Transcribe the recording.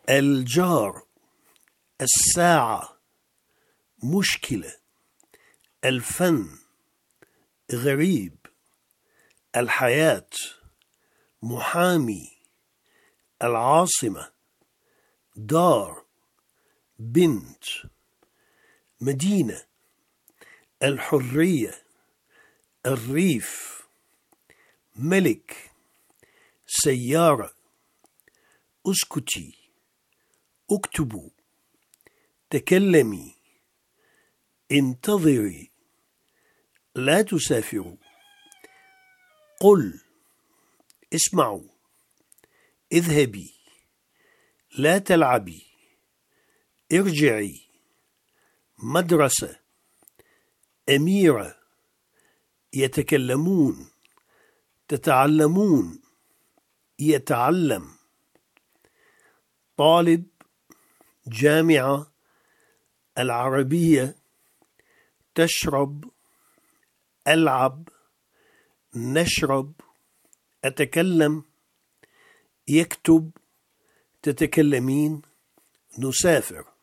الجار، الساعة، مشكلة، الفن، غريب، الحياة، محامي، العاصمة، دار، بنت، مدينة، الحرية، الريف، ملك، سيارة، اسكتي، اكتبوا، تكلمي، انتظري، لا تسافروا، قل، اسمعوا، اذهبي، لا تلعبي، ارجعي، مدرسة، أميرة، يتكلمون، تتعلمون، يتعلم، طالب، جامعة، العربية، تشرب، ألعب، نشرب، أتكلم، يكتب، تتكلمين، نسافر.